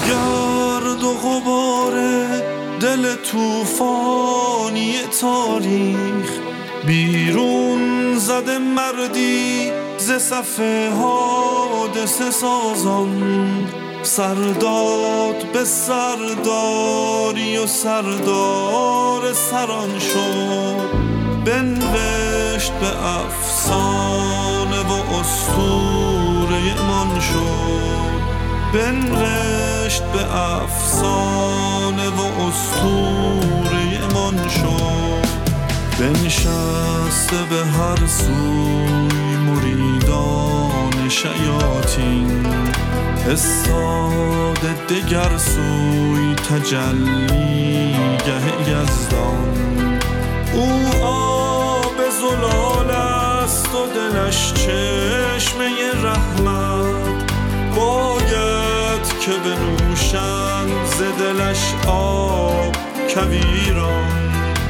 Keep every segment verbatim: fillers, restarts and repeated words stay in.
گرد و غبار دل طوفانی تاریخ بیرون زده مردی ز صف حادثه سازان، سرداد به سرداری و سردار سران شد، بنوشت به افسانه و اسطوره مان شد، بنوشت به افسانه و اسطوره مان شد. بنشسته به هر سوی مریدان شیاطین، استاده دگر سوی تجلی گه یزدان. او آب زلال است و دلش چشمه رحمت، باید که بنوشند ز دلش آب کویران،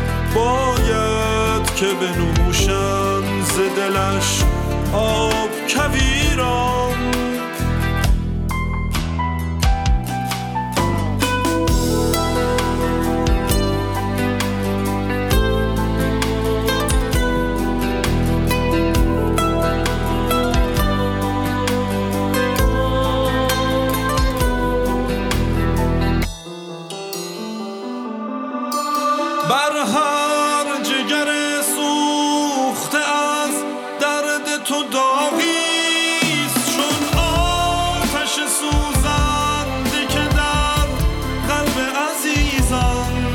باید که بنوشند ز دلش آب کویران. بر هر جگر سوخته از درد تو داغیست، چون آتش سوزنده که در قلب عزیزان.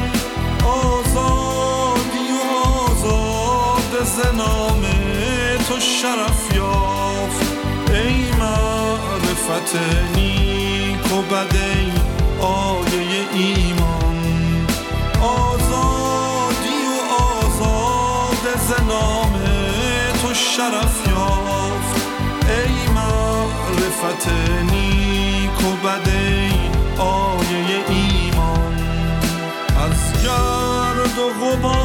آزادی و آزاد ز نام تو شرف یافت، ای معرفت نیک و بد، ای آیه ایمان. آزادی و آزاد ز نام تو شرف یافت، ای معرفت نیک و بد، ای آیه ایمان. از گرد و غبار